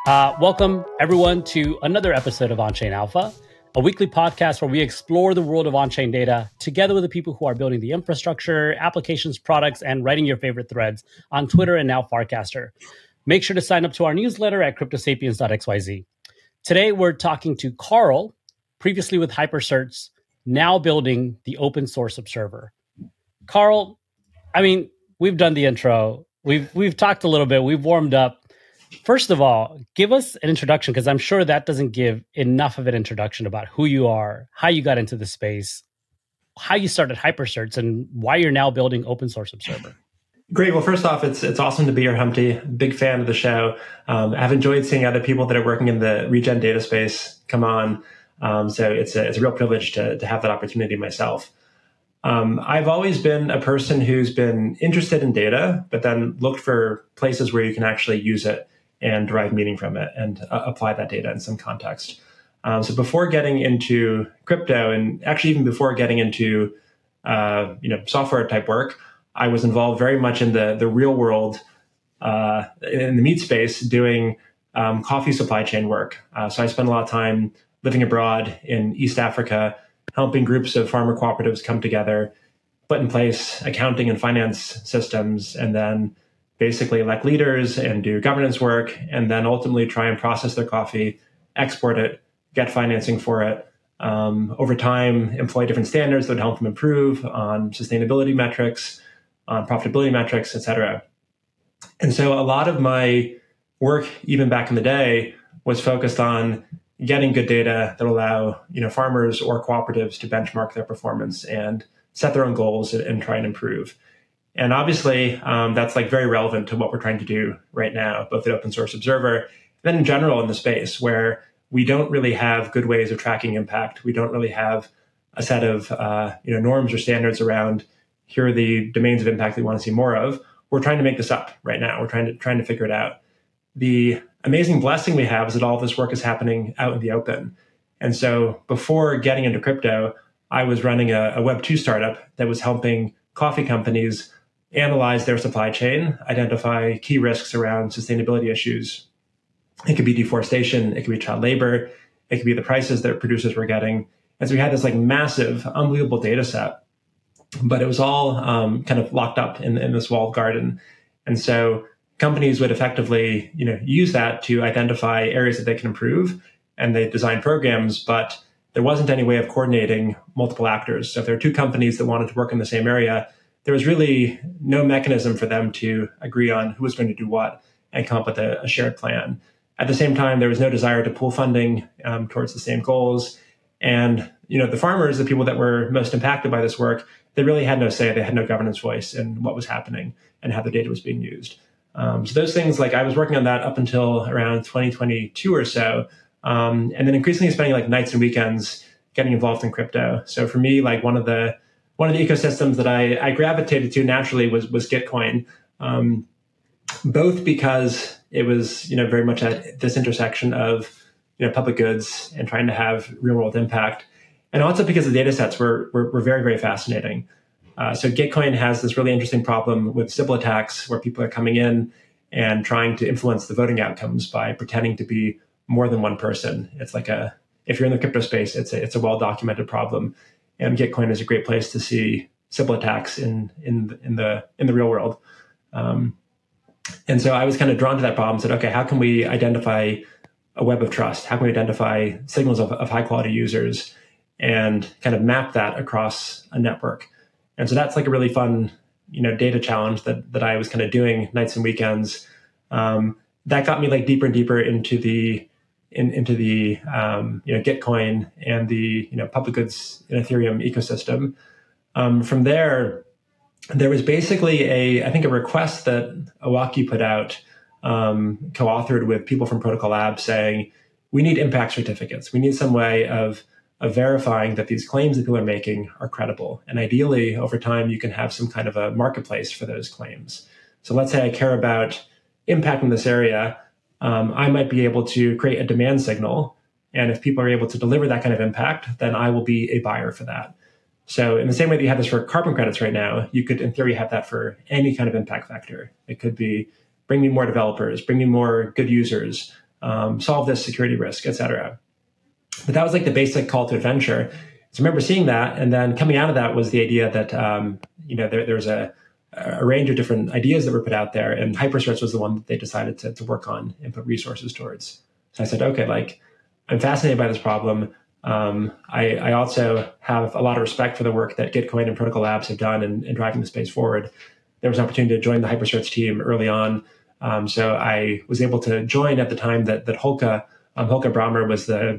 Welcome, everyone, to another episode of On-Chain Alpha, a weekly podcast where we explore the world of on-chain data together with the people who are building the infrastructure, applications, products, and writing your favorite threads on Twitter and now Farcaster. Make sure to sign up to our newsletter at cryptosapiens.xyz. Today, we're talking to Carl, previously with HyperCerts, now building the open source observer. Carl, we've done the intro. We've talked a little bit. We've warmed up. First of all, give us an introduction, because I'm sure that doesn't give enough of an introduction about who you are, how you got into the space, how you started HyperCerts, and why you're now building open source observer. Great. Well, first off, it's awesome to be here, Humpty. Big fan of the show. I've enjoyed seeing other people that are working in the regen data space come on. So it's a real privilege to have that opportunity myself. I've always been a person who's been interested in data, but then looked for places where you can actually use it and derive meaning from it and apply that data in some context. So before getting into crypto, and actually even before getting into software type work, I was involved very much in the real world, in the meat space, doing coffee supply chain work. So I spent a lot of time living abroad in East Africa, helping groups of farmer cooperatives come together, put in place accounting and finance systems, and then basically elect leaders and do governance work, and then ultimately try and process their coffee, export it, get financing for it. Over time, employ different standards that would help them improve on sustainability metrics, on profitability metrics, et cetera. And so a lot of my work, even back in the day, was focused on getting good data that allow farmers or cooperatives to benchmark their performance and set their own goals and try and improve. And obviously, that's very relevant to what we're trying to do right now, both at Open Source Observer, and then in general in the space, where we don't really have good ways of tracking impact. We don't really have a set of norms or standards around here are the domains of impact that we want to see more of. We're trying to make this up right now. We're trying to figure it out. The amazing blessing we have is that all of this work is happening out in the open. And so before getting into crypto, I was running a Web2 startup that was helping coffee companies analyze their supply chain, identify key risks around sustainability issues. It could be deforestation, it could be child labor, it could be the prices that producers were getting. And so we had this massive, unbelievable data set, but it was all kind of locked up in this walled garden. And so companies would effectively use that to identify areas that they can improve, and they design programs, but there wasn't any way of coordinating multiple actors. So if there were two companies that wanted to work in the same area, there was really no mechanism for them to agree on who was going to do what and come up with a shared plan. At the same time, there was no desire to pool funding towards the same goals. And the farmers, the people that were most impacted by this work, they really had no say. They had no governance voice in what was happening and how the data was being used. So those things, I was working on that up until around 2022 or so, and then increasingly spending nights and weekends getting involved in crypto. So for me, one of the ecosystems that I gravitated to naturally was Gitcoin, both because it was very much at this intersection of public goods and trying to have real world impact, and also because the data sets were very, very fascinating. So Gitcoin has this really interesting problem with Sybil attacks, where people are coming in and trying to influence the voting outcomes by pretending to be more than one person. It's if you're in the crypto space, it's a well documented problem. And Gitcoin is a great place to see Sybil attacks in the real world. And so I was kind of drawn to that problem. Said, okay, how can we identify a web of trust? How can we identify signals of high quality users and kind of map that across a network? And so that's a really fun, data challenge that I was kind of doing nights and weekends. That got me deeper and deeper into the Gitcoin and the public goods in Ethereum ecosystem. From there was basically a request that Owocki put out, co-authored with people from Protocol Labs, saying we need impact certificates. We need some way of verifying that these claims that people are making are credible. And ideally, over time, you can have some kind of a marketplace for those claims. So let's say I care about impact in this area. I might be able to create a demand signal. And if people are able to deliver that kind of impact, then I will be a buyer for that. So in the same way that you have this for carbon credits right now, you could, in theory, have that for any kind of impact vector. It could be bring me more developers, bring me more good users, solve this security risk, et cetera. But that was like the basic call to adventure. So I remember seeing that, and then coming out of that was the idea that there was a range of different ideas that were put out there, and HyperCerts was the one that they decided to work on and put resources towards. So I said, okay, like I'm fascinated by this problem. I also have a lot of respect for the work that Gitcoin and Protocol Labs have done in driving the space forward. There was an opportunity to join the HyperCerts team early on. So I was able to join at the time that Holke Brahmer was the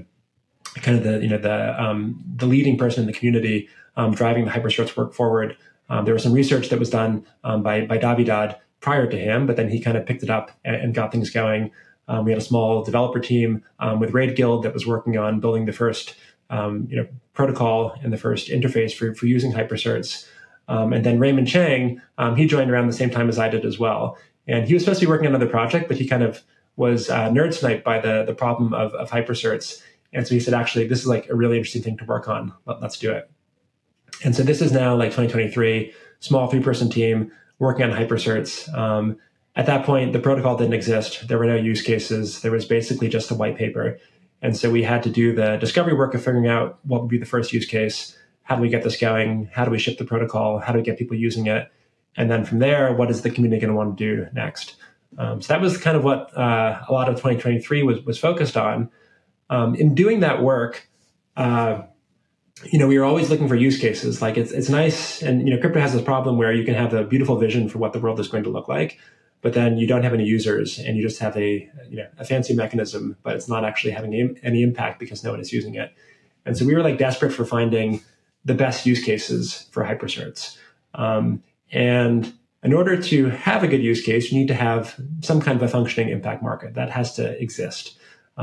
leading person in the community driving the HyperCerts work forward. There was some research that was done by Davidad prior to him, but then he kind of picked it up and got things going. We had a small developer team with Raid Guild that was working on building the first protocol and the first interface for using HyperCerts. And then Raymond Chang, he joined around the same time as I did as well. And he was supposed to be working on another project, but he kind of was nerd sniped by the problem of HyperCerts. And so he said, actually, this is like a really interesting thing to work on. Let's do it. And so this is now like 2023, small 3-person team working on HyperCerts. At that point, the protocol didn't exist. There were no use cases. There was basically just a white paper. And so we had to do the discovery work of figuring out what would be the first use case. How do we get this going? How do we ship the protocol? How do we get people using it? And then from there, what is the community going to want to do next? So that was kind of what a lot of 2023 was focused on. In doing that work, we were always looking for use cases. Like it's nice, and crypto has this problem where you can have a beautiful vision for what the world is going to look like, but then you don't have any users, and you just have a fancy mechanism, but it's not actually having any impact because no one is using it. And so we were like desperate for finding the best use cases for HyperCerts. And in order to have a good use case, you need to have some kind of a functioning impact market that has to exist.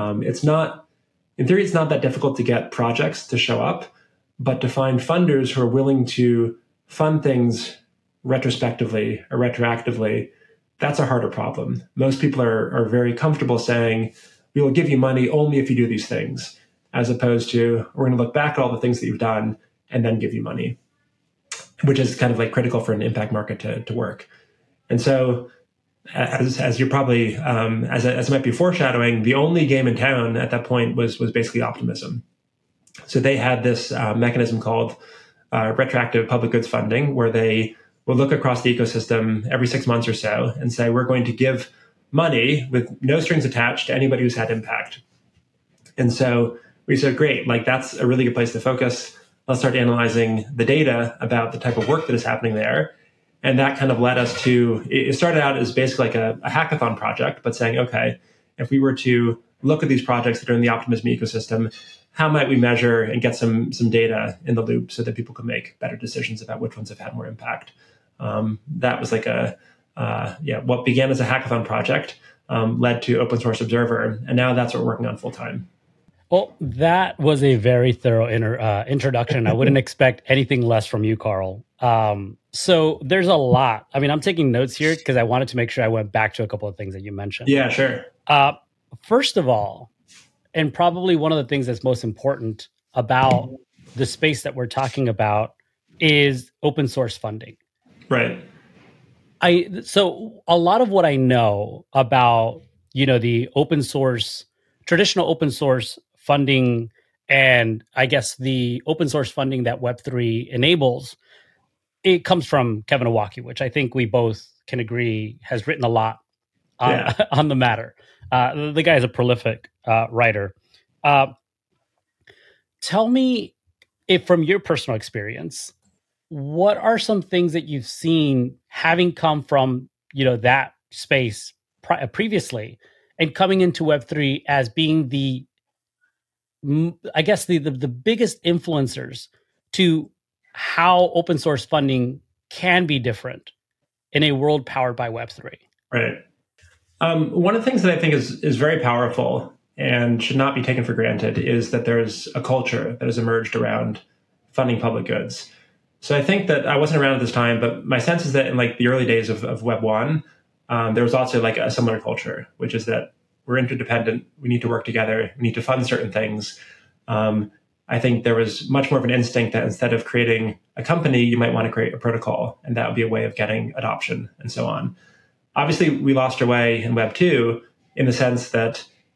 In theory, it's not that difficult to get projects to show up, but to find funders who are willing to fund things retrospectively or retroactively, that's a harder problem. Most people are very comfortable saying, we will give you money only if you do these things, as opposed to, we're going to look back at all the things that you've done and then give you money, which is kind of like critical for an impact market to work. And so as you're probably, as it might be foreshadowing, the only game in town at that point was basically optimism. So they had this mechanism called retroactive public goods funding, where they will look across the ecosystem every 6 months or so and say, we're going to give money with no strings attached to anybody who's had impact. And so we said, great, like that's a really good place to focus. Let's start analyzing the data about the type of work that is happening there. And that kind of led us to, it started out as basically like a hackathon project, but saying, okay, if we were to look at these projects that are in the Optimism ecosystem, how might we measure and get some data in the loop so that people can make better decisions about which ones have had more impact? That was like what began as a hackathon project led to Open Source Observer, and now that's what we're working on full time. Well, that was a very thorough introduction. I wouldn't expect anything less from you, Carl. So there's a lot. I mean, I'm taking notes here because I wanted to make sure I went back to a couple of things that you mentioned. Yeah, sure. First of all, and probably one of the things that's most important about the space that we're talking about is open source funding. Right. So a lot of what I know about, the traditional open source funding, and I guess the open source funding that Web3 enables, it comes from Kevin Owocki, which I think we both can agree has written a lot on the matter. The guy is a prolific writer. Tell me, if from your personal experience, what are some things that you've seen having come from that space previously and coming into Web3 as being the biggest influencers to how open source funding can be different in a world powered by Web3? Right. One of the things that I think is very powerful and should not be taken for granted is that there's a culture that has emerged around funding public goods. So I think that I wasn't around at this time, but my sense is that in like the early days of Web 1, there was also like a similar culture, which is that we're interdependent. We need to work together. We need to fund certain things. I think there was much more of an instinct that instead of creating a company, you might want to create a protocol, and that would be a way of getting adoption and so on. Obviously, we lost our way in Web 2 in the sense that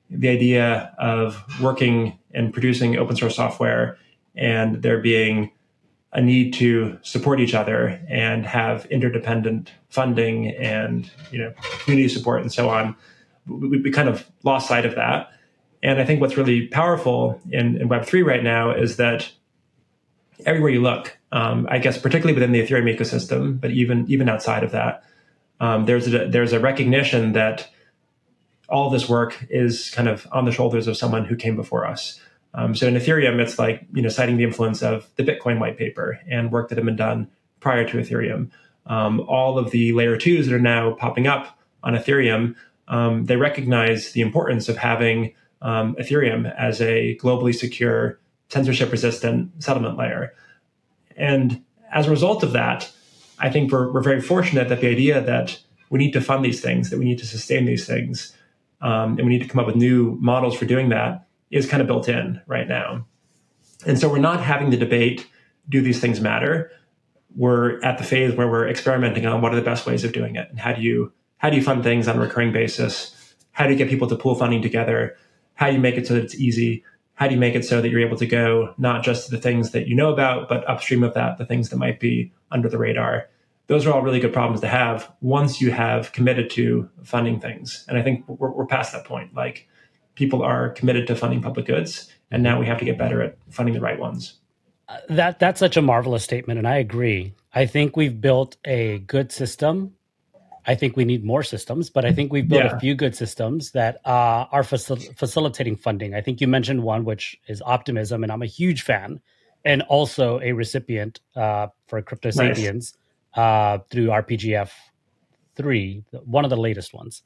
the idea of working and producing open source software and there being a need to support each other and have interdependent funding and community support and so on, we kind of lost sight of that. And I think what's really powerful in Web3 right now is that everywhere you look, I guess particularly within the Ethereum ecosystem, but even outside of that, there's a recognition that all this work is kind of on the shoulders of someone who came before us. So in Ethereum, it's like citing the influence of the Bitcoin white paper and work that had been done prior to Ethereum. All of the layer 2s that are now popping up on Ethereum, they recognize the importance of having Ethereum as a globally secure, censorship-resistant settlement layer. And as a result of that, I think we're very fortunate that the idea that we need to fund these things, that we need to sustain these things, and we need to come up with new models for doing that is kind of built in right now. And so we're not having the debate, do these things matter? We're at the phase where we're experimenting on what are the best ways of doing it, and how do you fund things on a recurring basis? How do you get people to pool funding together? How do you make it so that it's easy? How do you make it so that you're able to go not just to the things that you know about, but upstream of that, the things that might be under the radar? Those are all really good problems to have once you have committed to funding things. And I think we're past that point. Like, people are committed to funding public goods, and now we have to get better at funding the right ones. That's such a marvelous statement, and I agree. I think we've built a good system. I think we need more systems, but I think we've built a few good systems that are facilitating funding. I think you mentioned one, which is Optimism, and I'm a huge fan, and also a recipient for Crypto Sapiens through RPGF 3, one of the latest ones.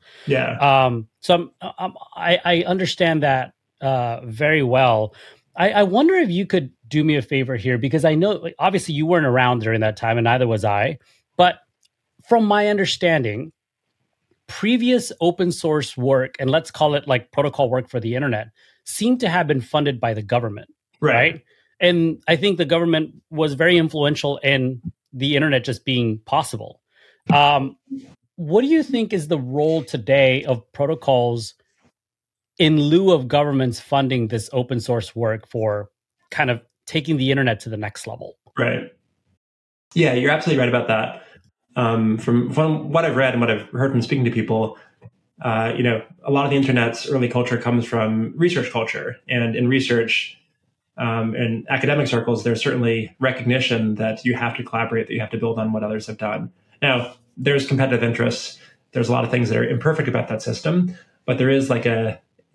So I understand that very well. I wonder if you could do me a favor here, because I know obviously you weren't around during that time, and neither was I. But from my understanding, previous open source work, and let's call it like protocol work for the internet, seemed to have been funded by the government, right? And I think the government was very influential in the internet just being possible. What do you think is the role today of protocols in lieu of governments funding this open source work for kind of taking the internet to the next level? Right. Yeah, you're absolutely right about that. From what I've read and what I've heard from speaking to people, a lot of the internet's early culture comes from research culture. And in research, in academic circles, there's certainly recognition that you have to collaborate, that you have to build on what others have done. Now, there's competitive interests. There's a lot of things that are imperfect about that system, but there is like a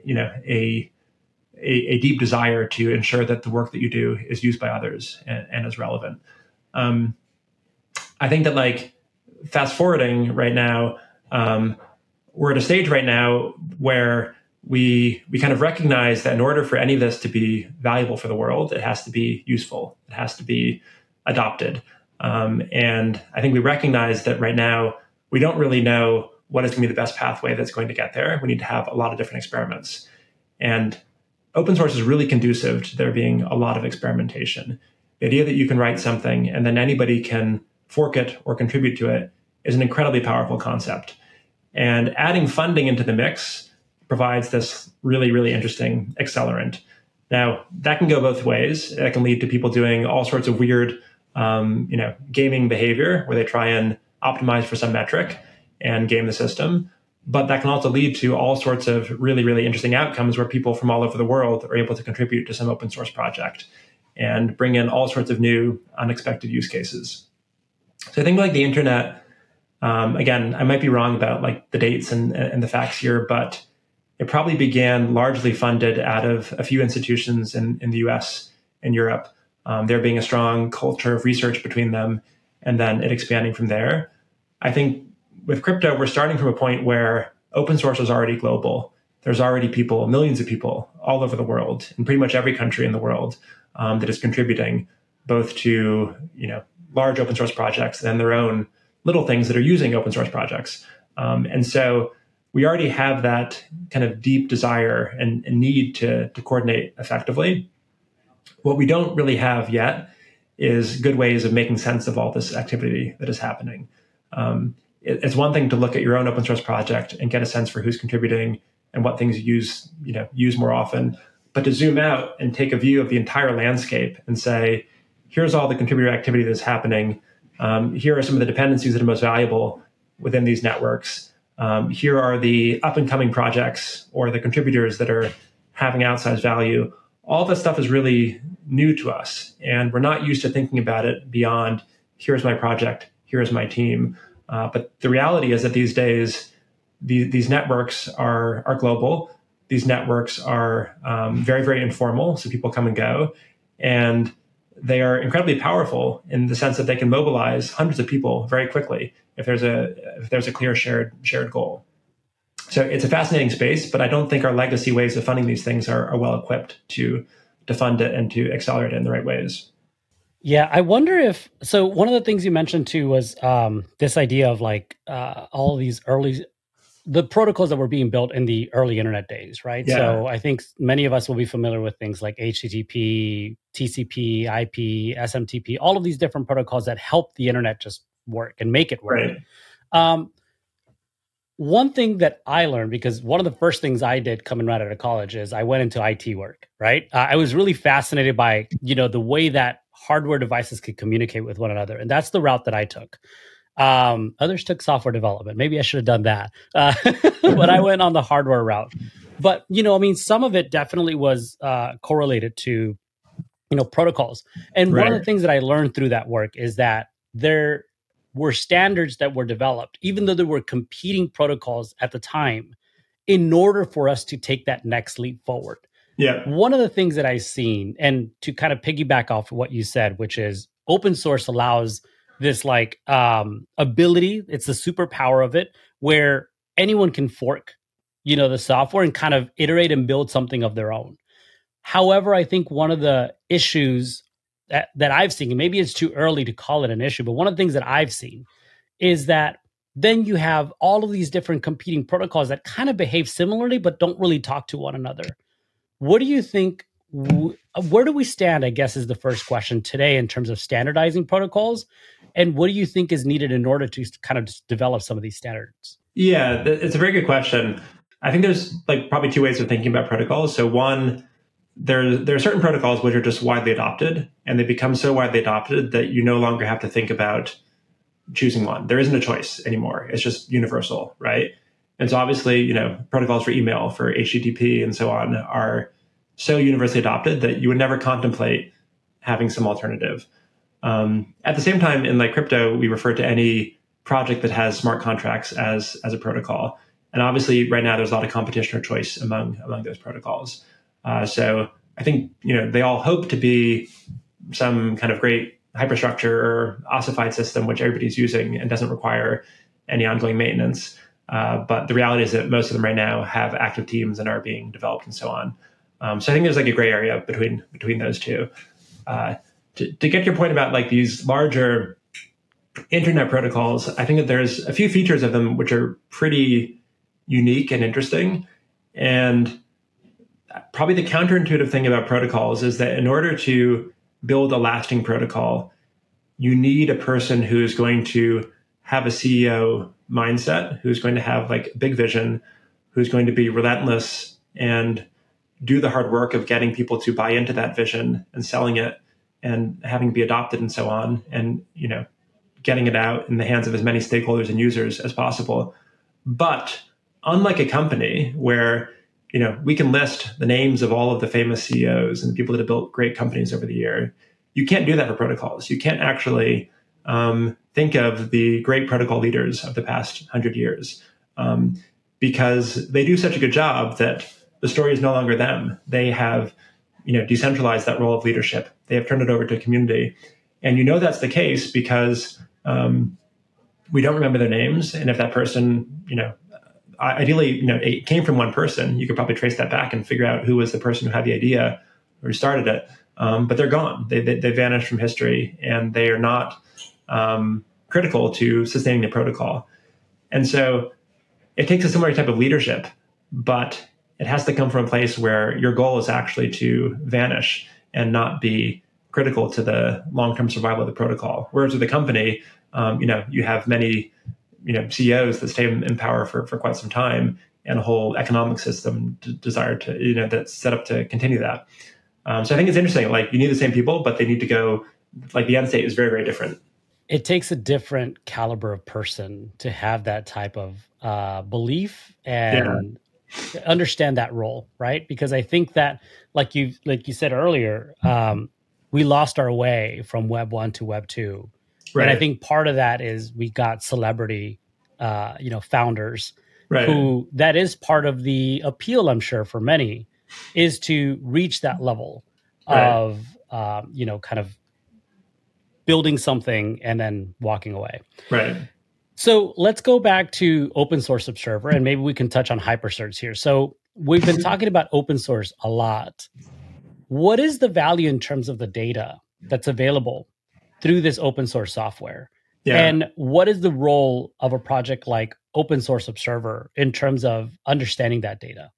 deep desire to ensure that the work that you do is used by others and is relevant. I think that, like, fast forwarding right now, we're at a stage right now where we kind of recognize that in order for any of this to be valuable for the world, it has to be useful. It has to be adopted. And I think we recognize that right now, we don't really know what is going to be the best pathway that's going to get there. We need to have a lot of different experiments. And open source is really conducive to there being a lot of experimentation. The idea that you can write something and then anybody can fork it or contribute to it is an incredibly powerful concept. And adding funding into the mix provides this really, really interesting accelerant. Now, that can go both ways. That can lead to people doing all sorts of weird gaming behavior where they try and optimize for some metric and game the system. But that can also lead to all sorts of really, really interesting outcomes where people from all over the world are able to contribute to some open source project and bring in all sorts of new, unexpected use cases. So I think like the internet, again, I might be wrong about like the dates and the facts here, but it probably began largely funded out of a few institutions in the US and Europe. There being a strong culture of research between them, and then it expanding from there. I think with crypto, we're starting from a point where open source is already global. There's already people, millions of people all over the world, in pretty much every country in the world, that is contributing both to large open source projects and their own little things that are using open source projects. And so we already have that kind of deep desire and need to coordinate effectively. What we don't really have yet is good ways of making sense of all this activity that is happening. It's one thing to look at your own open source project and get a sense for who's contributing and what things use more often, but to zoom out and take a view of the entire landscape and say, here's all the contributor activity that's happening. Here are some of the dependencies that are most valuable within these networks. Here are the up and coming projects or the contributors that are having outsized value. All this stuff is really new to us, and we're not used to thinking about it beyond, here's my project, here's my team. But the reality is that these days, these networks are global. These networks are very, very informal, so people come and go. And they are incredibly powerful in the sense that they can mobilize hundreds of people very quickly if there's a clear shared goal. So it's a fascinating space, but I don't think our legacy ways of funding these things are well equipped to fund it and to accelerate it in the right ways. Yeah, I wonder if, so one of the things you mentioned too was this idea of like all these the protocols that were being built in the early internet days, right? Yeah. So I think many of us will be familiar with things like HTTP, TCP, IP, SMTP, all of these different protocols that help the internet just work and make it work. Right. One thing that I learned, because one of the first things I did coming right out of college is I went into IT work, right? I was really fascinated by, the way that hardware devices could communicate with one another. And that's the route that I took. Others took software development. Maybe I should have done that. But I went on the hardware route. But, some of it definitely was correlated to, protocols. And one of the things that I learned through that work is that there were standards that were developed, even though there were competing protocols at the time, in order for us to take that next leap forward. Yeah. One of the things that I've seen, and to kind of piggyback off what you said, which is open source allows this like ability, it's the superpower of it, where anyone can fork, the software and kind of iterate and build something of their own. However, I think one of the issues that I've seen, and maybe it's too early to call it an issue, but one of the things that I've seen is that then you have all of these different competing protocols that kind of behave similarly, but don't really talk to one another. What do you think? Where do we stand, I guess, is the first question today in terms of standardizing protocols? And what do you think is needed in order to kind of develop some of these standards? Yeah, it's a very good question. I think there's like probably two ways of thinking about protocols. So one, there are certain protocols which are just widely adopted, and they become so widely adopted that you no longer have to think about choosing one. There isn't a choice anymore. It's just universal, right? And so obviously, protocols for email, for HTTP and so on are so universally adopted that you would never contemplate having some alternative. At the same time, in like crypto, we refer to any project that has smart contracts as a protocol. And obviously right now there's a lot of competition or choice among those protocols. So I think, they all hope to be some kind of great hyperstructure or ossified system, which everybody's using and doesn't require any ongoing maintenance. But the reality is that most of them right now have active teams and are being developed and so on. So I think there's like a gray area between those two. To get your point about like these larger internet protocols, I think that there's a few features of them which are pretty unique and interesting. And probably the counterintuitive thing about protocols is that in order to build a lasting protocol, you need a person who's going to have a CEO mindset, who's going to have like big vision, who's going to be relentless and do the hard work of getting people to buy into that vision and selling it and having it be adopted and so on, and getting it out in the hands of as many stakeholders and users as possible. But unlike a company where we can list the names of all of the famous CEOs and the people that have built great companies over the year, you can't do that for protocols. You can't actually think of the great protocol leaders of the past 100 years because they do such a good job that the story is no longer them. They have decentralized that role of leadership. They have turned it over to a community. And that's the case because we don't remember their names. And if that person, ideally, it came from one person, you could probably trace that back and figure out who was the person who had the idea or started it. But they're gone. They vanished from history, and they are not critical to sustaining the protocol. And so it takes a similar type of leadership, but it has to come from a place where your goal is actually to vanish and not be critical to the long-term survival of the protocol. Whereas with a company, you have many, CEOs that stay in power for quite some time, and a whole economic system desired to, that's set up to continue that. So I think it's interesting. Like, you need the same people, but they need to go, like, the end state is very, very different. It takes a different caliber of person to have that type of belief and understand that role, right? Because I think that, like you said earlier, we lost our way from Web 1 to Web 2. Right. And I think part of that is we got celebrity, founders who, that is part of the appeal, I'm sure, for many, is to reach that level of, kind of building something and then walking away. Right. So let's go back to Open Source Observer, and maybe we can touch on HyperCerts here. So we've been talking about open source a lot. What is the value in terms of the data that's available through this open source software? Yeah. And what is the role of a project like Open Source Observer in terms of understanding that data?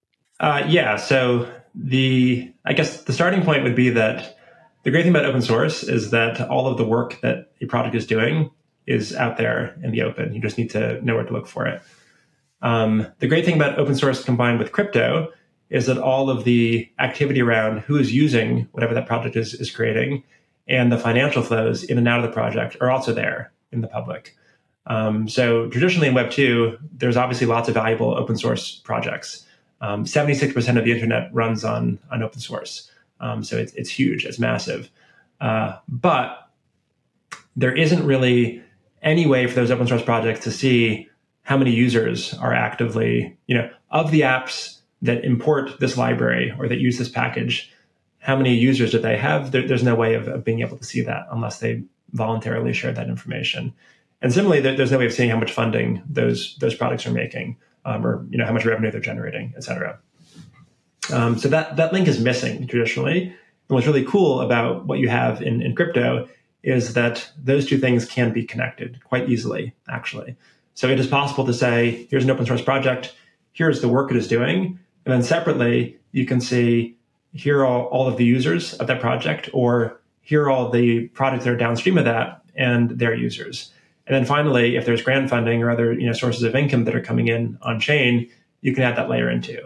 So I guess the starting point would be that the great thing about open source is that all of the work that a project is doing is out there in the open. You just need to know where to look for it. The great thing about open source combined with crypto is that all of the activity around who is using whatever that project is creating and the financial flows in and out of the project are also there in the public. So traditionally in Web 2, there's obviously lots of valuable open source projects. 76% of the internet runs on open source. So it's huge, it's massive. But there isn't really any way for those open source projects to see how many users are actively, of the apps that import this library or that use this package, how many users do they have? There's no way of being able to see that unless they voluntarily share that information. And similarly, there's no way of seeing how much funding those products are making, or how much revenue they're generating, et cetera. So that link is missing traditionally. And what's really cool about what you have in crypto is that those two things can be connected quite easily, actually. So it is possible to say, here's an open source project, here's the work it is doing, and then separately, you can see, here are all of the users of that project, or here are all the products that are downstream of that and their users. And then finally, if there's grant funding or other sources of income that are coming in on chain, you can add that layer into.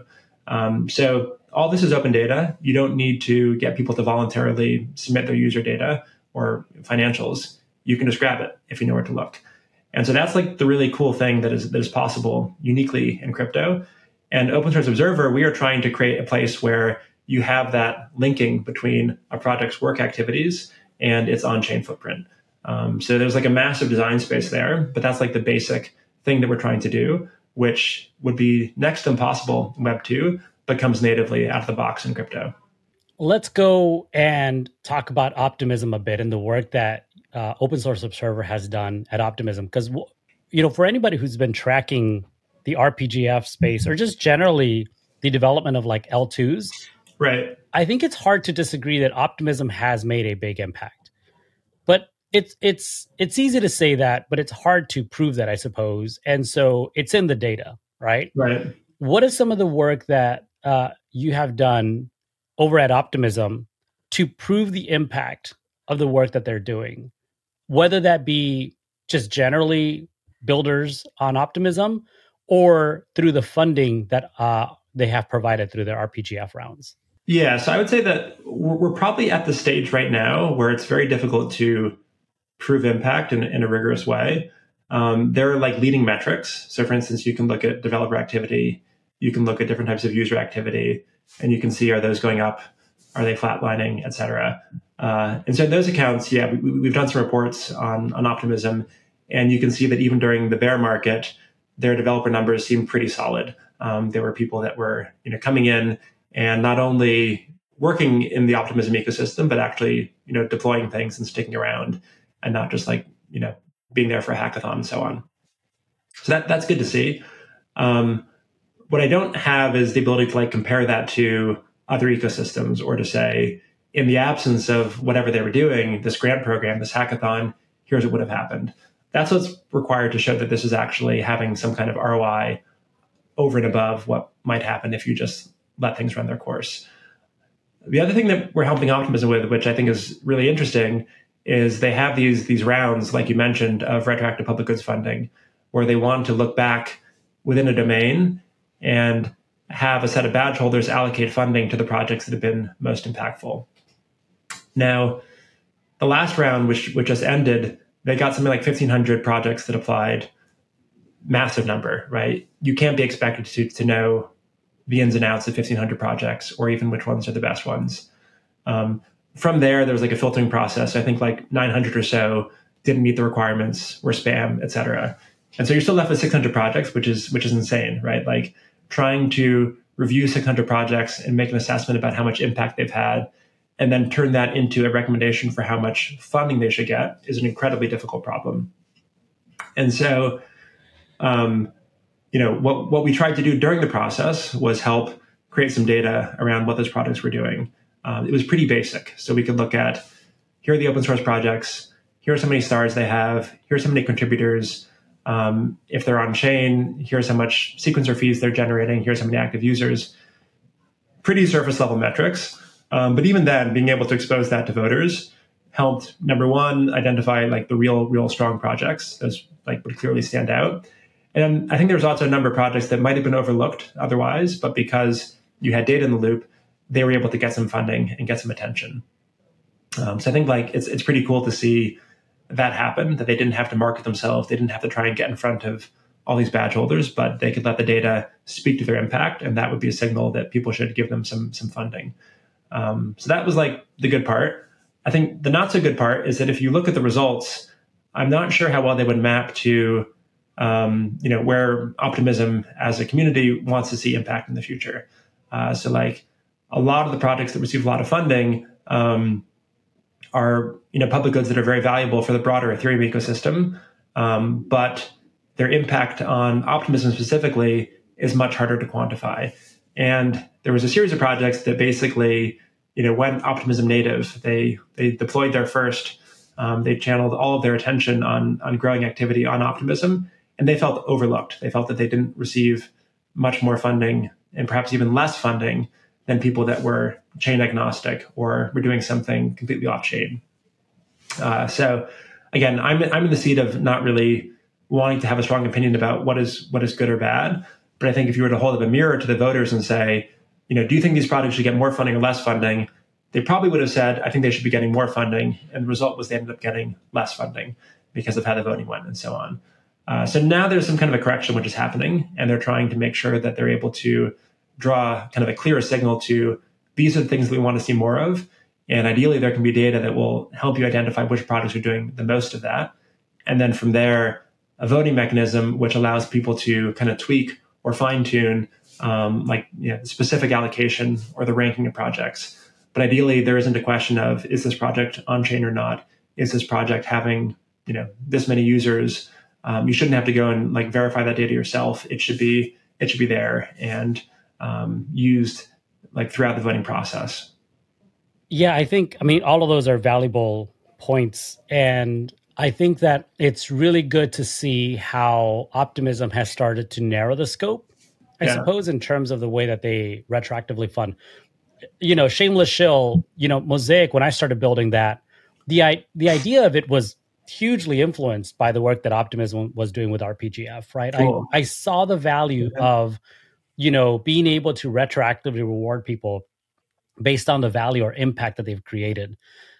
So all this is open data. You don't need to get people to voluntarily submit their user data or financials. You can just grab it if you know where to look. And so that's like the really cool thing that is possible uniquely in crypto. And Open Source Observer, we are trying to create a place where you have that linking between a project's work activities and its on-chain footprint. So there's like a massive design space there, but that's like the basic thing that we're trying to do, which would be next to impossible in Web 2, but comes natively out of the box in crypto. Let's go and talk about Optimism a bit and the work that Open Source Observer has done at Optimism. Because, for anybody who's been tracking the RPGF space or just generally the development of like L2s, right? I think it's hard to disagree that Optimism has made a big impact. But it's easy to say that, but it's hard to prove that, I suppose. And so it's in the data, right? Right. What is some of the work that you have done over at Optimism to prove the impact of the work that they're doing, whether that be just generally builders on Optimism or through the funding that they have provided through their RPGF rounds? Yeah, so I would say that we're probably at the stage right now where it's very difficult to prove impact in a rigorous way. There are like leading metrics. So for instance, you can look at developer activity, you can look at different types of user activity, and you can see, are those going up? Are they flatlining, et cetera? And so in those accounts, we've done some reports on Optimism, and you can see that even during the bear market, their developer numbers seemed pretty solid. There were people that were coming in and not only working in the Optimism ecosystem, but actually deploying things and sticking around, and not just like being there for a hackathon and so on. So that's good to see. What I don't have is the ability to like compare that to other ecosystems, or to say, in the absence of whatever they were doing, this grant program, this hackathon, here's what would have happened. That's what's required to show that this is actually having some kind of ROI over and above what might happen if you just let things run their course. The other thing that we're helping Optimism with, which I think is really interesting, is they have these rounds, like you mentioned, of retroactive public goods funding, where they want to look back within a domain and have a set of badge holders allocate funding to the projects that have been most impactful. Now, the last round, which just ended, they got something like 1,500 projects that applied. Massive number, right? You can't be expected to know the ins and outs of 1,500 projects or even which ones are the best ones. From there was like a filtering process. I think like 900 or so didn't meet the requirements, were spam, et cetera. And so you're still left with 600 projects, which is insane, right? Like trying to review 600 projects and make an assessment about how much impact they've had, and then turn that into a recommendation for how much funding they should get is an incredibly difficult problem. And so, what we tried to do during the process was help create some data around what those projects were doing. It was pretty basic. So we could look at, here are the open source projects, here's how many stars they have, here's how many contributors. If they're on chain, here's how much sequencer fees they're generating, here's how many active users. Pretty surface level metrics. But even then, being able to expose that to voters helped, number one, identify like the real strong projects. Those like would clearly stand out. And I think there was also a number of projects that might have been overlooked otherwise, but because you had data in the loop, they were able to get some funding and get some attention. So I think like it's pretty cool to see that happen, that they didn't have to market themselves. They didn't have to try and get in front of all these badge holders, but they could let the data speak to their impact. And that would be a signal that people should give them some funding. So that was like the good part. I think the not so good part is that if you look at the results, I'm not sure how well they would map to where Optimism as a community wants to see impact in the future. So like a lot of the projects that receive a lot of funding are public goods that are very valuable for the broader Ethereum ecosystem, but their impact on Optimism specifically is much harder to quantify. And there was a series of projects that basically, went Optimism native. They deployed their first. They channeled all of their attention on growing activity on Optimism, and they felt overlooked. They felt that they didn't receive much more funding and perhaps even less funding than people that were chain agnostic or were doing something completely off chain. So again, I'm in the seat of not really wanting to have a strong opinion about what is good or bad. But I think if you were to hold up a mirror to the voters and say, do you think these projects should get more funding or less funding? They probably would have said, I think they should be getting more funding. And the result was they ended up getting less funding because of how the voting went and so on. So now there's some kind of a correction which is happening, and they're trying to make sure that they're able to draw kind of a clearer signal to these are the things that we want to see more of. And ideally, there can be data that will help you identify which products are doing the most of that. And then from there, a voting mechanism which allows people to kind of tweak or fine tune the specific allocation or the ranking of projects. But ideally, there isn't a question of, is this project on chain or not? Is this project having this many users? You shouldn't have to go and verify that data yourself. It should be there and used throughout the voting process. Yeah, I think, all of those are valuable points. And I think that it's really good to see how Optimism has started to narrow the scope, I suppose, in terms of the way that they retroactively fund. Shameless shill, Mosaic, when I started building that, the idea of it was hugely influenced by the work that Optimism was doing with RPGF, right? Cool. I saw the value of, being able to retroactively reward people based on the value or impact that they've created.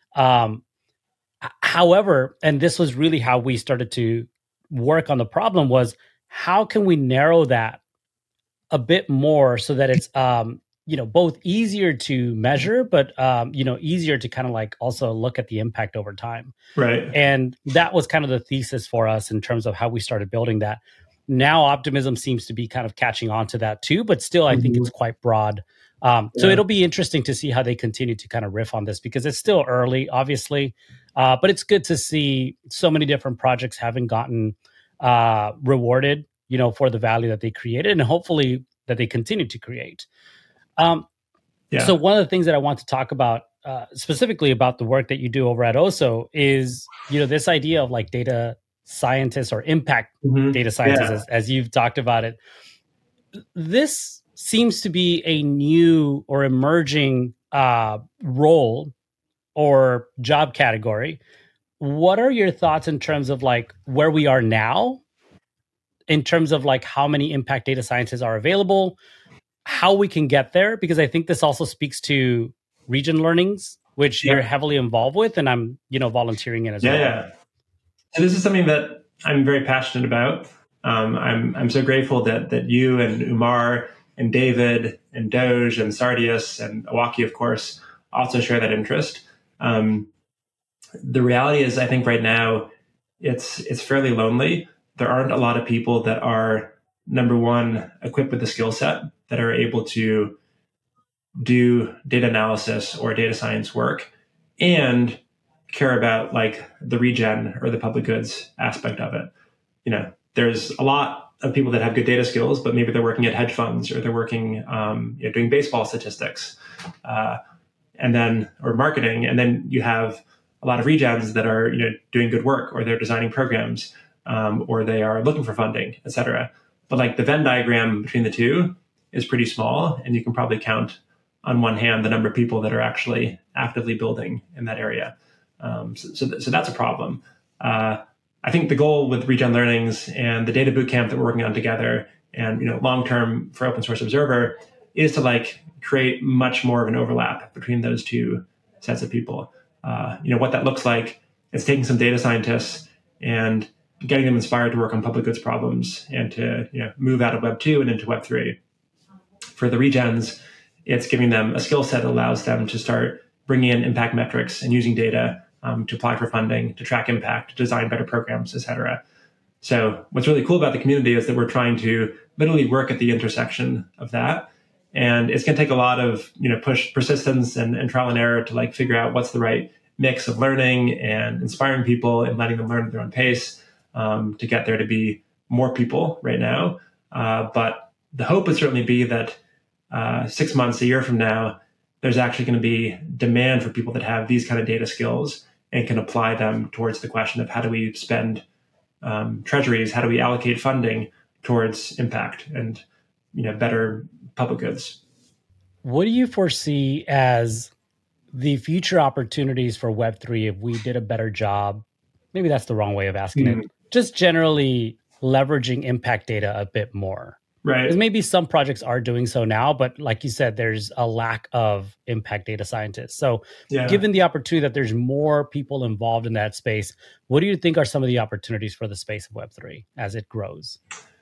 However, and this was really how we started to work on the problem, was how can we narrow that a bit more so that it's, both easier to measure, but, easier to kind of also look at the impact over time. Right. And that was kind of the thesis for us in terms of how we started building that. Now Optimism seems to be kind of catching on to that too, but still I think it's quite broad. So it'll be interesting to see how they continue to kind of riff on this, because it's still early, obviously. But it's good to see so many different projects having gotten rewarded, for the value that they created, and hopefully that they continue to create. So one of the things that I want to talk about specifically about the work that you do over at Oso is, this idea of data scientists or impact data scientists, as you've talked about it. This seems to be a new or emerging role or job category. What are your thoughts in terms of where we are now in terms of like how many impact data scientists are available, how we can get there, because I think this also speaks to Regen Learnings, which you're heavily involved with, and I'm, volunteering in as well. Yeah. And this is something that I'm very passionate about. I'm so grateful that you and Umar and David and Doge and Sardius and Awaki, of course, also share that interest. The reality is, I think right now it's fairly lonely. There aren't a lot of people that are, number one, equipped with the skill set that are able to do data analysis or data science work and care about like the regen or the public goods aspect of it. There's a lot of people that have good data skills, but maybe they're working at hedge funds or they're working doing baseball statistics or marketing. And then you have a lot of regens that are doing good work, or they're designing programs, or they are looking for funding, et cetera. But like the Venn diagram between the two is pretty small, and you can probably count on one hand the number of people that are actually actively building in that area. So that's a problem. I think the goal with Regen Learnings and the data bootcamp that we're working on together, and long term for Open Source Observer, is to like create much more of an overlap between those two sets of people. What that looks like is taking some data scientists and getting them inspired to work on public goods problems and to move out of Web 2 and into Web 3. For the regens, it's giving them a skill set that allows them to start bringing in impact metrics and using data to apply for funding, to track impact, to design better programs, et cetera. So what's really cool about the community is that we're trying to literally work at the intersection of that. And it's going to take a lot of persistence and trial and error to like figure out what's the right mix of learning and inspiring people and letting them learn at their own pace to get there to be more people right now. But the hope would certainly be that 6 months, a year from now, there's actually going to be demand for people that have these kind of data skills and can apply them towards the question of how do we spend treasuries, how do we allocate funding towards impact and better public goods. What do you foresee as the future opportunities for Web3 if we did a better job? Maybe that's the wrong way of asking it. Just generally leveraging impact data a bit more. Right. Because maybe some projects are doing so now, but like you said, there's a lack of impact data scientists. So given the opportunity that there's more people involved in that space, what do you think are some of the opportunities for the space of Web3 as it grows?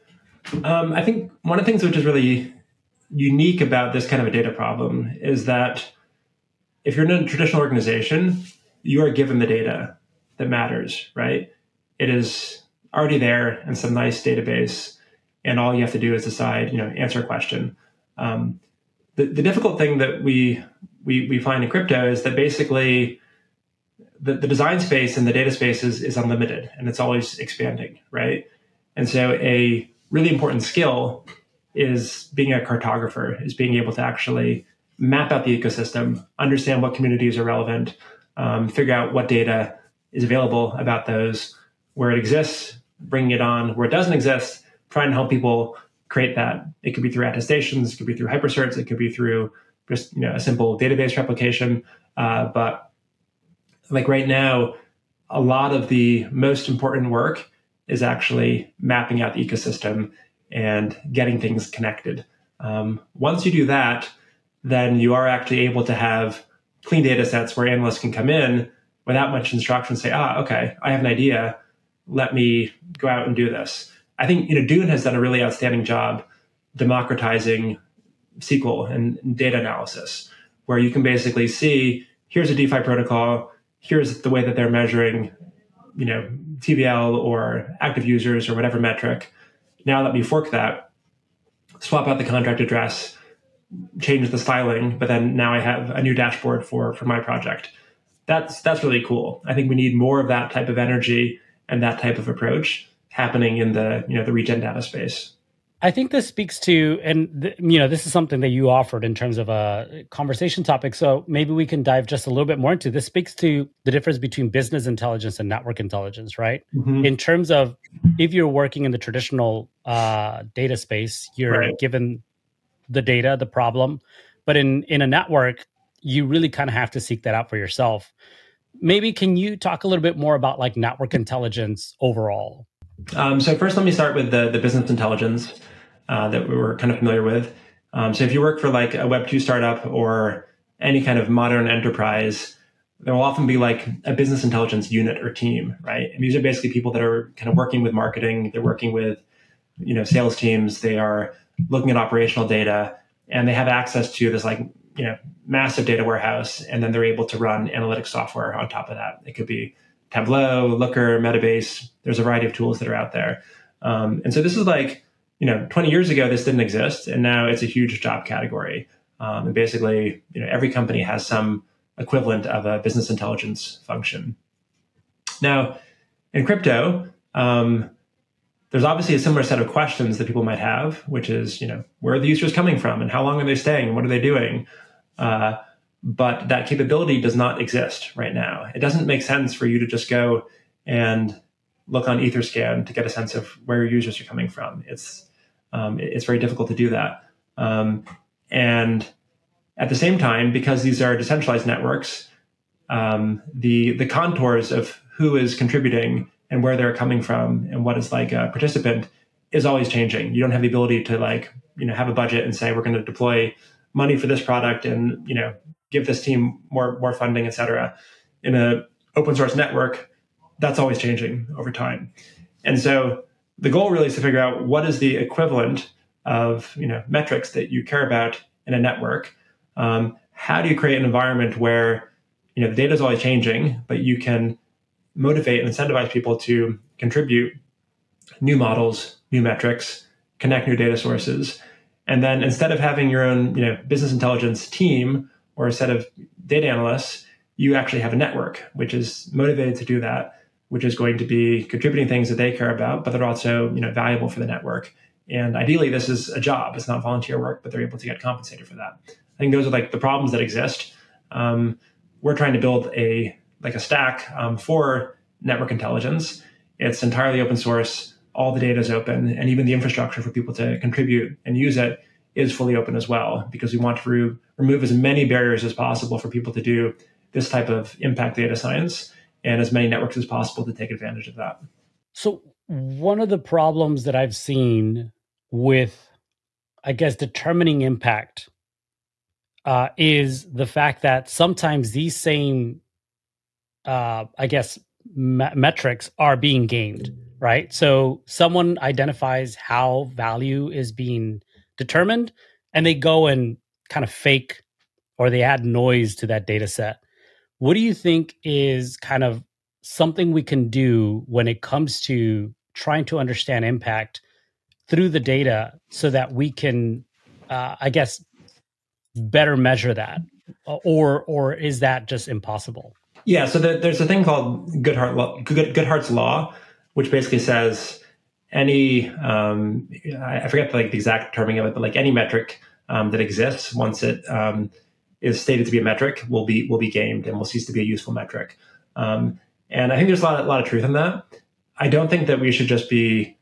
I think one of the things which is really unique about this kind of a data problem is that if you're in a traditional organization, you are given the data that matters, right? It is already there in some nice database, and all you have to do is decide, answer a question. The difficult thing that we find in crypto is that basically the design space and the data space is unlimited, and it's always expanding, right? And so a really important skill is being a cartographer, is being able to actually map out the ecosystem, understand what communities are relevant, figure out what data is available about those, where it exists, bringing it on, where it doesn't exist, trying to help people create that. It could be through attestations, it could be through hypercerts, it could be through just a simple database replication. But like right now, a lot of the most important work is actually mapping out the ecosystem and getting things connected. Once you do that, then you are actually able to have clean data sets where analysts can come in without much instruction and say, okay, I have an idea. Let me go out and do this. I think Dune has done a really outstanding job democratizing SQL and data analysis, where you can basically see, here's a DeFi protocol, here's the way that they're measuring, TVL or active users or whatever metric. Now let me fork that, swap out the contract address, change the styling, but then now I have a new dashboard for my project. That's really cool. I think we need more of that type of energy and that type of approach happening in the the regen data space. I think this speaks to, and this is something that you offered in terms of a conversation topic. So maybe we can dive just a little bit more into this. Speaks to the difference between business intelligence and network intelligence, right? Mm-hmm. In terms of if you're working in the traditional data space, you're given the data, the problem, but in a network, you really kind of have to seek that out for yourself. Maybe can you talk a little bit more about like network intelligence overall? So first, let me start with the business intelligence that we were kind of familiar with. So if you work for like a Web2 startup or any kind of modern enterprise, there will often be like a business intelligence unit or team, right? And these are basically people that are kind of working with marketing. They're working with, sales teams. They are looking at operational data, and they have access to this like, massive data warehouse. And then they're able to run analytics software on top of that. It could be Tableau, Looker, Metabase. There's a variety of tools that are out there. And so this is like, 20 years ago, this didn't exist. And now it's a huge job category. And basically, every company has some equivalent of a business intelligence function. Now, in crypto, there's obviously a similar set of questions that people might have, which is, where are the users coming from and how long are they staying? What are they doing? But that capability does not exist right now. It doesn't make sense for you to just go and look on Etherscan to get a sense of where your users are coming from. It's very difficult to do that. And at the same time, because these are decentralized networks, the contours of who is contributing and where they're coming from and what is like a participant is always changing. You don't have the ability to have a budget and say, we're going to deploy money for this product and, give this team more funding, et cetera. In an open source network, that's always changing over time. And so the goal really is to figure out what is the equivalent of, metrics that you care about in a network. How do you create an environment where, the data is always changing, but you can motivate and incentivize people to contribute new models, new metrics, connect new data sources. And then instead of having your own, business intelligence team or a set of data analysts, you actually have a network, which is motivated to do that, which is going to be contributing things that they care about, but they're also, valuable for the network. And ideally, this is a job. It's not volunteer work, but they're able to get compensated for that. I think those are like the problems that exist. We're trying to build a stack for network intelligence. It's entirely open source. All the data is open, and even the infrastructure for people to contribute and use it is fully open as well, because we want to remove as many barriers as possible for people to do this type of impact data science, and as many networks as possible to take advantage of that. So one of the problems that I've seen with, I guess, determining impact is the fact that sometimes these same, metrics are being gamed, right? So someone identifies how value is being determined, and they go and kind of fake, or they add noise to that data set. What do you think is kind of something we can do when it comes to trying to understand impact through the data so that we can, better measure that? Or is that just impossible? Yeah, so there's a thing called Goodhart's law, which basically says any, I forget the exact terming of it, but any metric that exists, once it is stated to be a metric, will be gamed and will cease to be a useful metric. And I think there's a lot of truth in that. I don't think that we should just be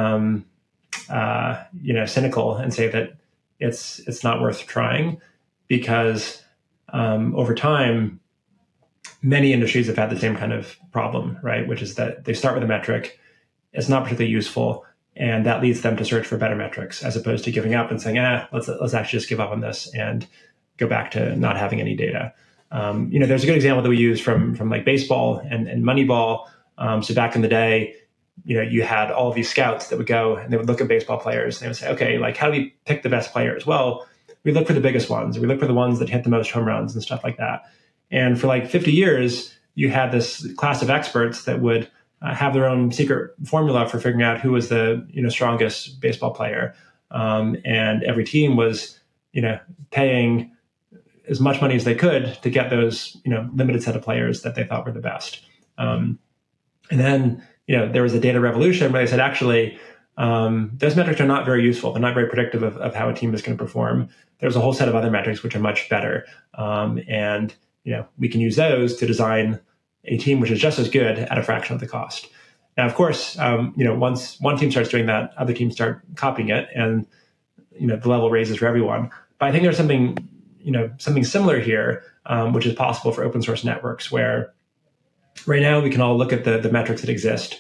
cynical and say that it's not worth trying, because over time, many industries have had the same kind of problem, right? Which is that they start with a metric, it's not particularly useful, and that leads them to search for better metrics, as opposed to giving up and saying, let's actually just give up on this and go back to not having any data. There's a good example that we use from baseball and Moneyball. So back in the day, you had all of these scouts that would go and they would look at baseball players and they would say, okay, how do we pick the best players? Well, we look for the biggest ones. We look for the ones that hit the most home runs and stuff like that. And for 50 years, you had this class of experts that would have their own secret formula for figuring out who was the strongest baseball player. And every team was paying as much money as they could to get those limited set of players that they thought were the best. And then there was a data revolution where they said, actually, those metrics are not very useful. They're not very predictive of how a team is going to perform. There's a whole set of other metrics which are much better. And we can use those to design a team which is just as good at a fraction of the cost. Now, of course, once one team starts doing that, other teams start copying it, and the level raises for everyone. But I think there's something similar here, which is possible for open source networks, where right now we can all look at the metrics that exist,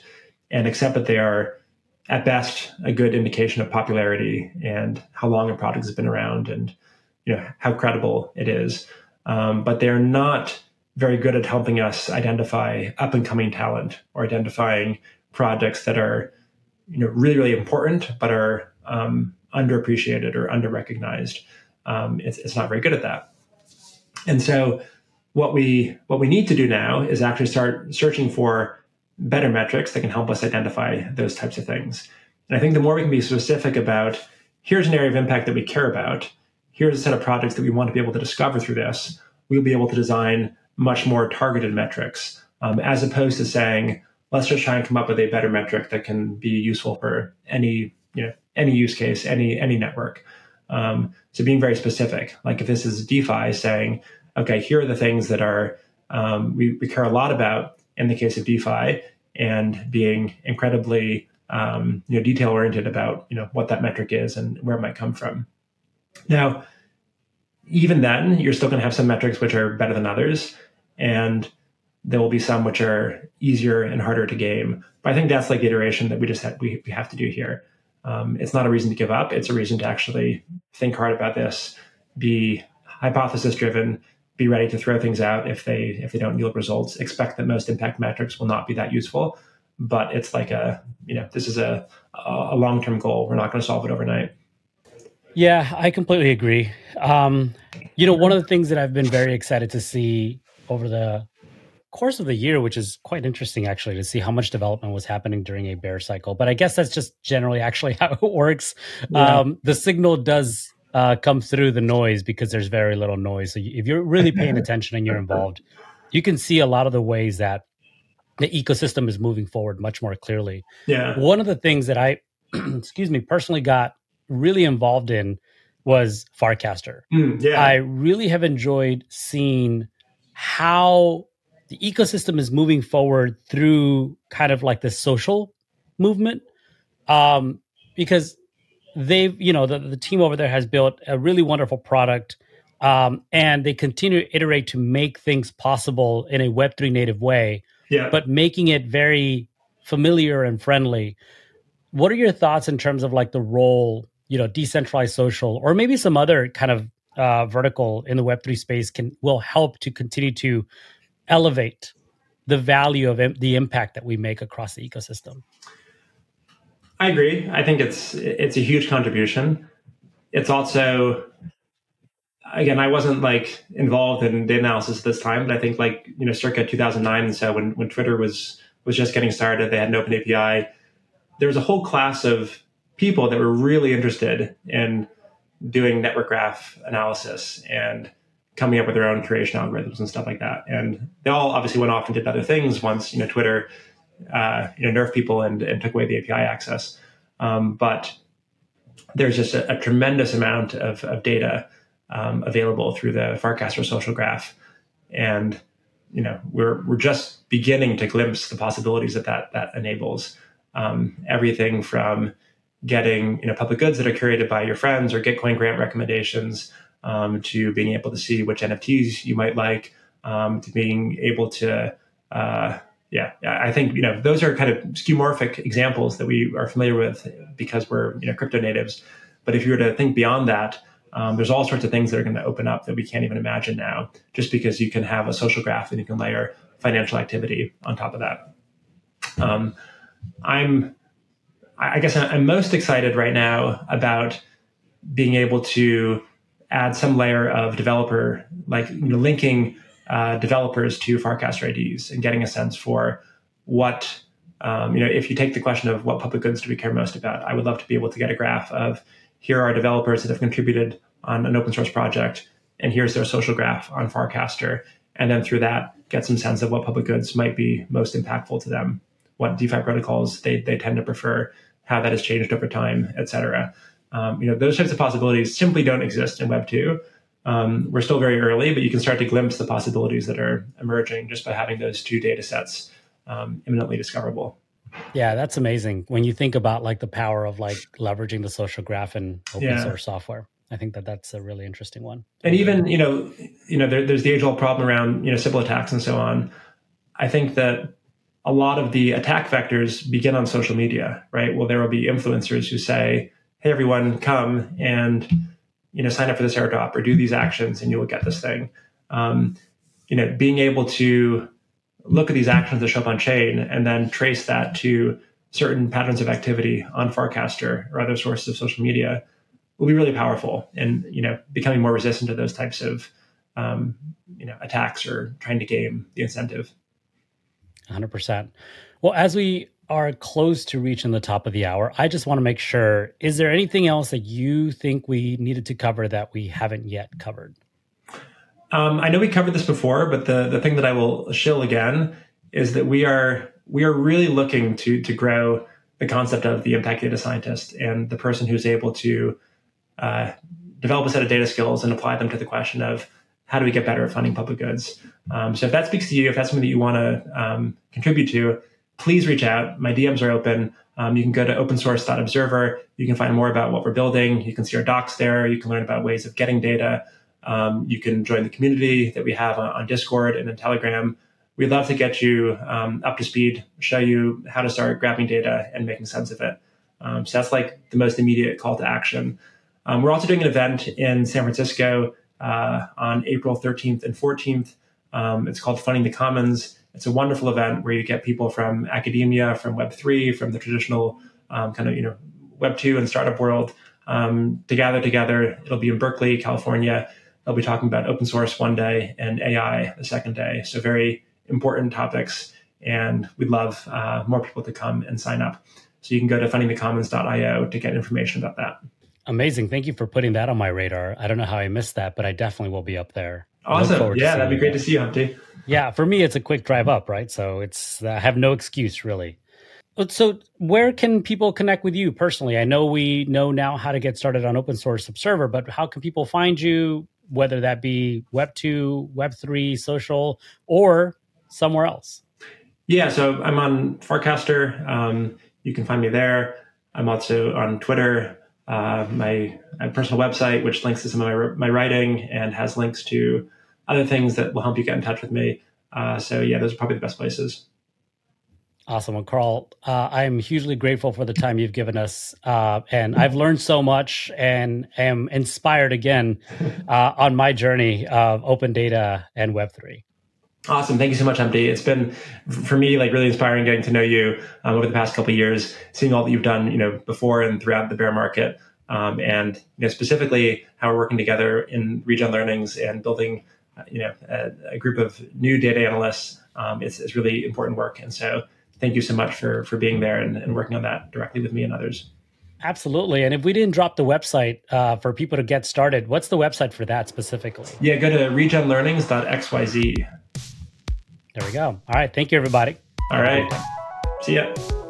and accept that they are at best a good indication of popularity and how long a product has been around and how credible it is. But they're not very good at helping us identify up and coming talent or identifying projects that are really, really important but are underappreciated or underrecognized. It's not very good at that. And so what we need to do now is actually start searching for better metrics that can help us identify those types of things. And I think the more we can be specific about, here's an area of impact that we care about, here's a set of projects that we want to be able to discover through this, we'll be able to design much more targeted metrics, as opposed to saying, let's just try and come up with a better metric that can be useful for any use case, any network. So being very specific, like if this is DeFi, saying, okay, here are the things that are we care a lot about in the case of DeFi, and being incredibly detail oriented about what that metric is and where it might come from. Now, even then, you're still going to have some metrics which are better than others, and there will be some which are easier and harder to game. But I think that's like the iteration that we have to do here. It's not a reason to give up. It's a reason to actually think hard about this, be hypothesis driven, be ready to throw things out if they don't yield results. Expect that most impact metrics will not be that useful, but it's like this is a long-term goal. We're not going to solve it overnight. Yeah, I completely agree. One of the things that I've been very excited to see over the course of the year, which is quite interesting actually, to see how much development was happening during a bear cycle. But I guess that's just generally actually how it works. Yeah. The signal does come through the noise because there's very little noise. So if you're really paying attention and you're involved, you can see a lot of the ways that the ecosystem is moving forward much more clearly. Yeah. One of the things that I, personally got really involved in was Farcaster. Yeah. I really have enjoyed seeing how the ecosystem is moving forward through kind of like the social movement, because they've, the team over there has built a really wonderful product, and they continue to iterate to make things possible in a Web3 native way, but making it very familiar and friendly. What are your thoughts in terms of like the role, decentralized social, or maybe some other kind of vertical in the Web3 space will help to continue to elevate the value of the impact that we make across the ecosystem? I agree. I think it's a huge contribution. It's also, again, I wasn't like involved in data analysis this time, but I think like, circa 2009 and so when Twitter was just getting started, they had an open API. There was a whole class of people that were really interested in doing network graph analysis and coming up with their own creation algorithms and stuff like that. And they all obviously went off and did other things once, Twitter, nerfed people and took away the API access. But there's just a tremendous amount of data available through the Farcaster social graph. And, we're just beginning to glimpse the possibilities that enables. Everything from getting, public goods that are curated by your friends or Gitcoin grant recommendations, to being able to see which NFTs you might like, to being able to, I think, those are kind of skeuomorphic examples that we are familiar with because we're, crypto natives. But if you were to think beyond that, there's all sorts of things that are going to open up that we can't even imagine now, just because you can have a social graph and you can layer financial activity on top of that. I guess I'm most excited right now about being able to add some layer of developer, like linking developers to Farcaster IDs and getting a sense for what, if you take the question of what public goods do we care most about, I would love to be able to get a graph of here are developers that have contributed on an open source project, and here's their social graph on Farcaster. And then through that, get some sense of what public goods might be most impactful to them, what DeFi protocols they tend to prefer, how that has changed over time, et cetera. Those types of possibilities simply don't exist in Web 2. We're still very early, but you can start to glimpse the possibilities that are emerging just by having those two data sets imminently discoverable. Yeah, that's amazing. When you think about like the power of like leveraging the social graph and open source software, I think that's a really interesting one. And even, there's the age-old problem around, Sybil attacks and so on. I think that a lot of the attack vectors begin on social media, right? Well, there will be influencers who say, hey, everyone, come and sign up for this airdrop or do these actions and you will get this thing. Being able to look at these actions that show up on chain and then trace that to certain patterns of activity on Farcaster or other sources of social media will be really powerful and becoming more resistant to those types of attacks or trying to game the incentive. 100%. Well, as we are close to reaching the top of the hour, I just want to make sure, is there anything else that you think we needed to cover that we haven't yet covered? I know we covered this before, but the thing that I will shill again is that we are really looking to grow the concept of the impact data scientist and the person who's able to develop a set of data skills and apply them to the question of how do we get better at funding public goods. So if that speaks to you, if that's something that you want to contribute to, please reach out. My DMs are open. You can go to opensource.observer. You can find more about what we're building. You can see our docs there. You can learn about ways of getting data. You can join the community that we have on Discord and in Telegram. We'd love to get you up to speed, show you how to start grabbing data and making sense of it. So that's like the most immediate call to action. We're also doing an event in San Francisco on April 13th and 14th. It's called Funding the Commons. It's a wonderful event where you get people from academia, from Web3, from the traditional Web2 and startup world to gather together. It'll be in Berkeley, California. They'll be talking about open source one day and AI the second day. So very important topics. And we'd love more people to come and sign up. So you can go to fundingthecommons.io to get information about that. Amazing. Thank you for putting that on my radar. I don't know how I missed that, but I definitely will be up there. Awesome. Yeah, that'd be great to see you, Humpty. Yeah, for me, it's a quick drive up, right? So I have no excuse, really. So where can people connect with you personally? I know we know now how to get started on Open Source Observer, but how can people find you, whether that be Web2, Web3, social, or somewhere else? Yeah, so I'm on Farcaster. You can find me there. I'm also on Twitter. My personal website, which links to some of my writing and has links to other things that will help you get in touch with me. So yeah, those are probably the best places. Awesome. Well, Carl, I'm hugely grateful for the time you've given us. And I've learned so much and am inspired again on my journey of open data and Web3. Awesome. Thank you so much, Humpty. It's been, for me, like really inspiring getting to know you over the past couple of years, seeing all that you've done, before and throughout the bear market, and specifically how we're working together in Regen Learnings and building, a group of new data analysts. It's really important work. And so thank you so much for being there and working on that directly with me and others. Absolutely. And if we didn't drop the website for people to get started, what's the website for that specifically? Yeah, go to regenlearnings.xyz. There we go. All right. Thank you, everybody. All right. See ya.